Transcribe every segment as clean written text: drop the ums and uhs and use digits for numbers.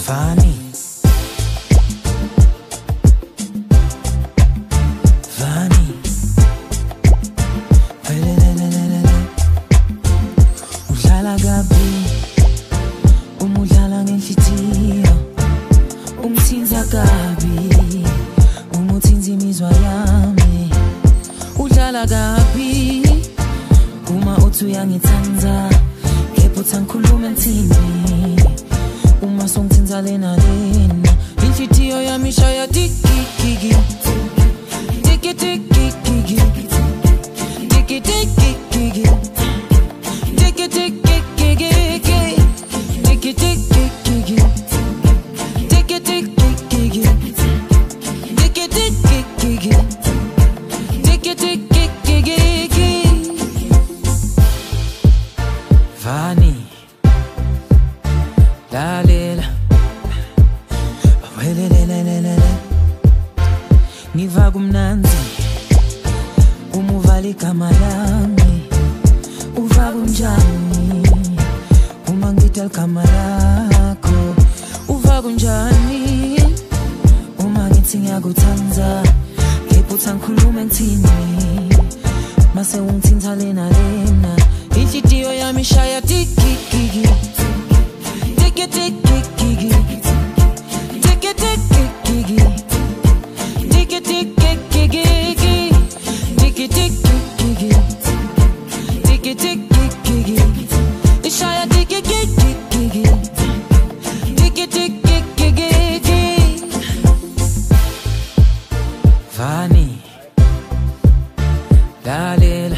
Vani udlala kabi umudlala ngenhlitiyo umthinza kabi umuthinza imizwa yami udlala kabi uma uthi uyangithanda kepha uthi angikhulume ngithini uma songithinza lena inhlitiyo yami ishaya tikikiki tiki tiki tiki tiki tiki tiki tiki tiki Vani lalela welelelelele ngiva kumnandi umuvala igama lami uva kunjani uma ngithi igama lakho uva kunjani uma ngithi ngiyakuthanda kepha uthi angikhulume ngithini mase ungithinta lena inhlitiyo yami ishaya tikikiki tiki tiki tiki tiki tiki tiki tiki tiki tiki tiki tiki tiki ishaya tikikiki tiki tiki Vani lalela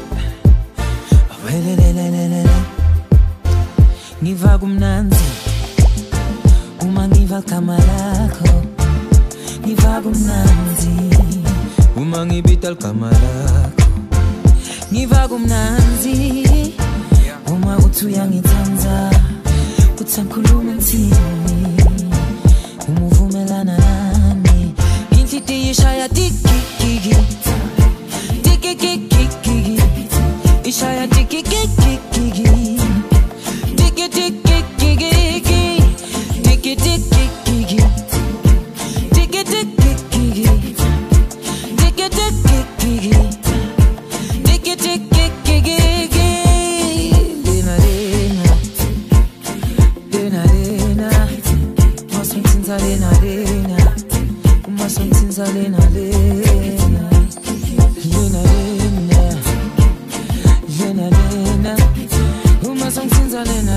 welelelelele ngiva kumnandi uma ngiva igama lakho ngiva kumnandi uma ngibita igama lakho ngiva kumnandi uma uthi uyangithanda uthi angikhulume ngithini uma uvumelana nami inhlitiyo ishaya tikikiki tikikiki ishaya tikikiki tiki tiki tiki tiki tiki tiki tiki tiki tiki lena masongithinza lena umasongithinza lena uma songithinza lena